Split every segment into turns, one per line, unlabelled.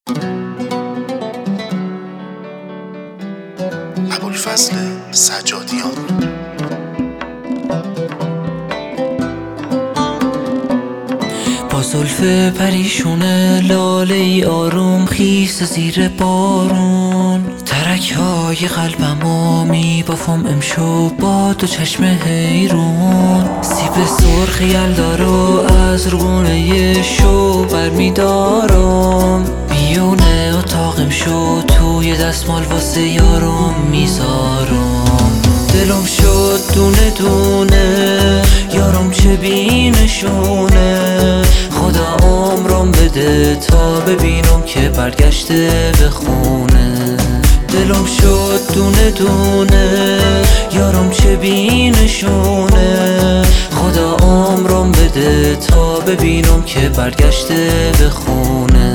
ابوالفضل سجادیان.
با زلف پریشونه لاله ای آروم خیس زیر بارون، ترک های قلبمو میبافم امشب با دو چشم حیرون. سیب سرخ یلدارو از رونه شو برمیدارم، میونه اتاقم شو توی دستمال واسه یارم میذارم. دلم شد دونه دونه یارم چه بینشونه، خدا عمرم بده تا ببینم که برگشته به خونه. دلم شد دونه دونه یارم چه بینشونه، خدا عمرم بده تا ببینم که برگشته به خونه.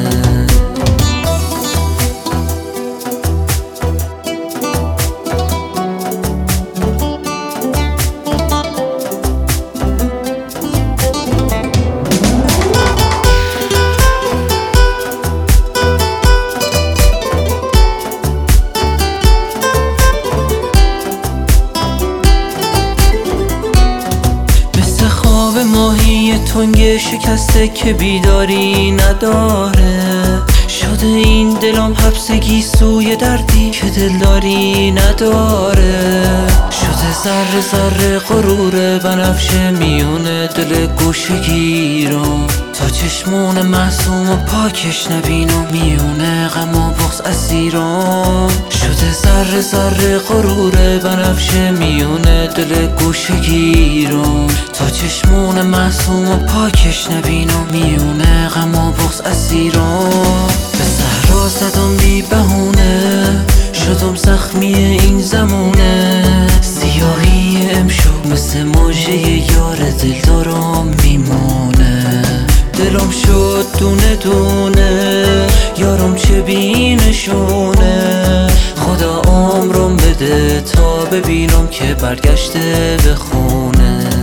ماهی تنگ شکسته که بیداری نداره، شده این دلم حبسگی سوی دردی که دلداری نداره. شده ذره ذره غرور بنفشه میونه دل گوشه گیرم، تا چشمون معصوم و پاکش نبینم میونه غم و بغض اسیرم. شده ذره ذره غرور بنفشه میونه دل گوشه گیرم، تا چشمون معصوم و پاکش نبینم میونه غم و بغض اسیرم. به صحرا زدم بی بهونه شدم زخمی این زمونه، سیاهی امشب مثل موجه یار دلدارم میمونه. دلم شد دونه دونه یارم چه بینشونه، خدا عمرم بده تا ببینم که برگشته به خونه.